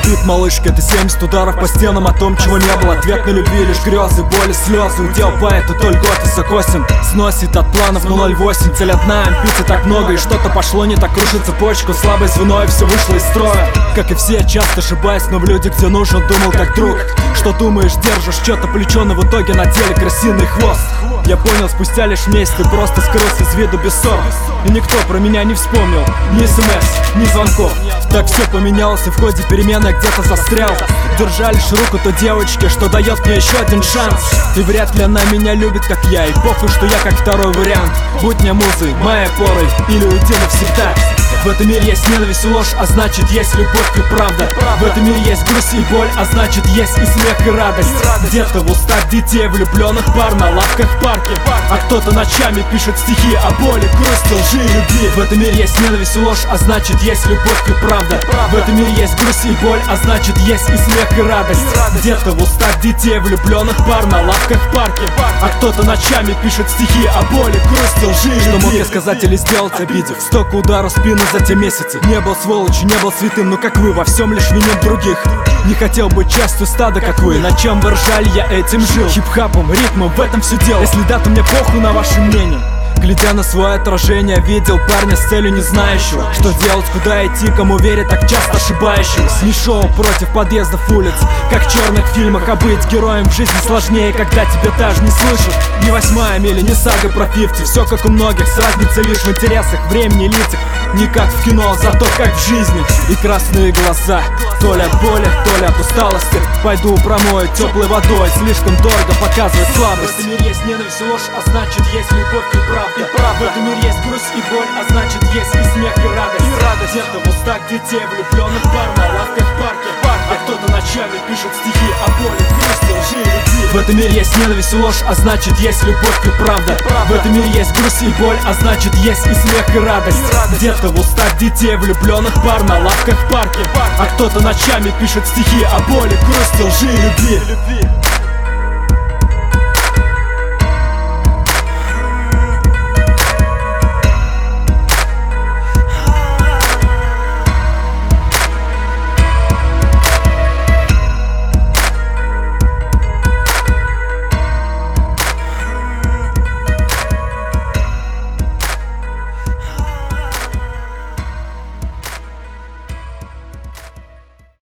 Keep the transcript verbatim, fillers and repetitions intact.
Спит малышка, это семьдесят ударов по стенам о том, чего не было. Ответ на любви, лишь грезы, боли, слезы. Удел поэта, только год высокосен. Сносит от планов на ноль восемь. Цель одна, амбиций так много, и что-то пошло не так. Крушит цепочку, слабое звено, и все вышло из строя. Как и все, часто ошибаюсь, но в людях, где нужен, думал как друг. Что думаешь, держишь что-то плечо, но в итоге на деле крысиный хвост. Я понял спустя лишь месяц, ты просто скрылся из виду без ссор. И никто про меня не вспомнил, ни смс, ни звонков. Так все поменялось, и в ходе перемены я где-то застрял. Держа лишь руку той девочки, что дает мне еще один шанс. И вряд ли она меня любит, как я, и похуй, что я как второй вариант. Будь мне музой, моей опорой, или уйти навсегда. В этом мире есть ненависть и ложь, а значит есть любовь и правда. В этом мире есть грусть и боль, а значит есть и смех, и радость. Где-то в устах детей, влюбленных пар на лавках в парке. А кто-то ночами пишет стихи о боли, грусти, лжи и любви. В этом мире есть ненависть и ложь, а значит есть любовь и правда. В этом мире есть грусть и боль, а значит есть и смех, и радость. Где-то в устах детей, влюбленных пар на лавках в парке. А кто-то ночами пишет стихи о боли, грусти, лжи и любви. Что мог я сказать или сделать, обидев? Столько ударов в спину за те месяцы. Не был сволочью, не был святым, но как вы, во всем лишь винил других. Не хотел быть частью стада, как вы. На чем вы ржали, я этим жил. Хип-хапом, ритмом, в этом все дело. Если да, то мне похуй на ваше мнение. Глядя на свое отражение, видел парня с целью не знающего, что делать, куда идти, кому верить, так часто ошибающегося. Не шоу против подъездов улиц, как в черных фильмах, а быть героем в жизни сложнее, когда тебя даже не слышат. Не восьмая миля, не сага про пятьдесят. Все как у многих, с разницей лишь в интересах, времени и лицах. Не как в кино, зато как в жизни. И красные глаза, то ли от боли, то ли от усталости. Пойду промою теплой водой, слишком дорого показывать слабость. В этом мире есть ненависть и ложь, а значит есть любовь и правда. И правда. В этом мире есть грусть и боль, а значит есть и смех, и радость. И радость. Где-то в устах детей, влюбленных пар на лавках в парке. А кто-то ночами пишет стихи о боли, грусти, лжи и любви. В этом мире есть ненависть и ложь, а значит есть любовь и правда. И правда. В этом мире есть грусть и боль, а значит есть и смех, и радость. И радость. Где-то в устах детей, влюбленных пар на лавках в парке. А кто-то ночами пишет стихи о боли, грусти, лжи и любви.